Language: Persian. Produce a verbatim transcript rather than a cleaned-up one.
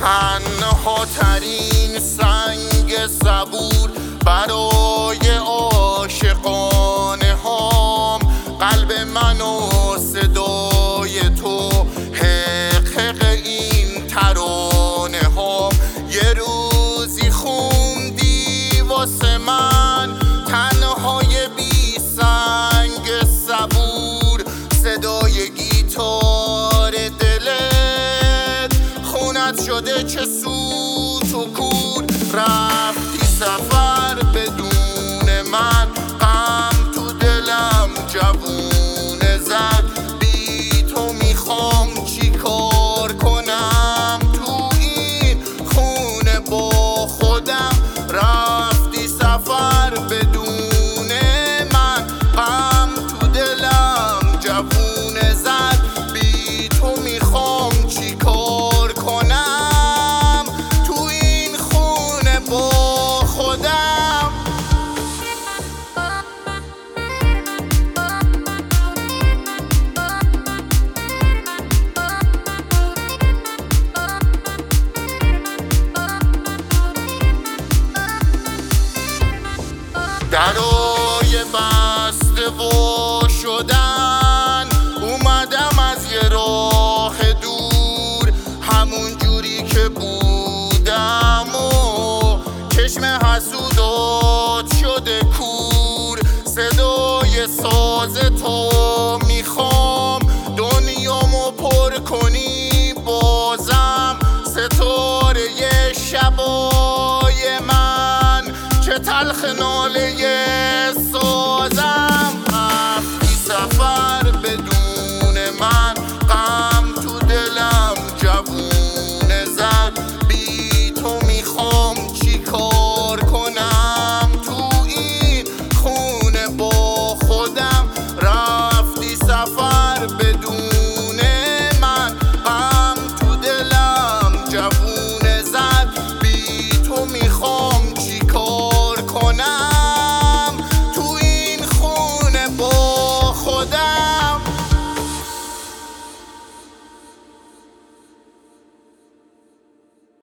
تنها ترین سنگ صبور برای عاشقانه هام، قلب من و صدای تو، حق حق این ترانه هام. یه روزی خوندی واسه من تنهای بی سنگ صبور، صدای گیتار دلت خونت شده چه سوت و کور. رفتی سفر بدون من، غم تو دلم جوونه زد. بی تو میخوام چی کار کنم تو این خونه با خودم. رفتی سفر بدون من، غم تو دلم جوونه زد. بی تو میخوام چی کار کنم تو این خونه با خودم. درای بسته و شدن، اومدم از یه راه دور، همون جوری که بودم و چشم حسودات شده کور. صدای ساز تو میخوام دنیامو پر کنی بازم. ستاره شبای من چه تلخ ناله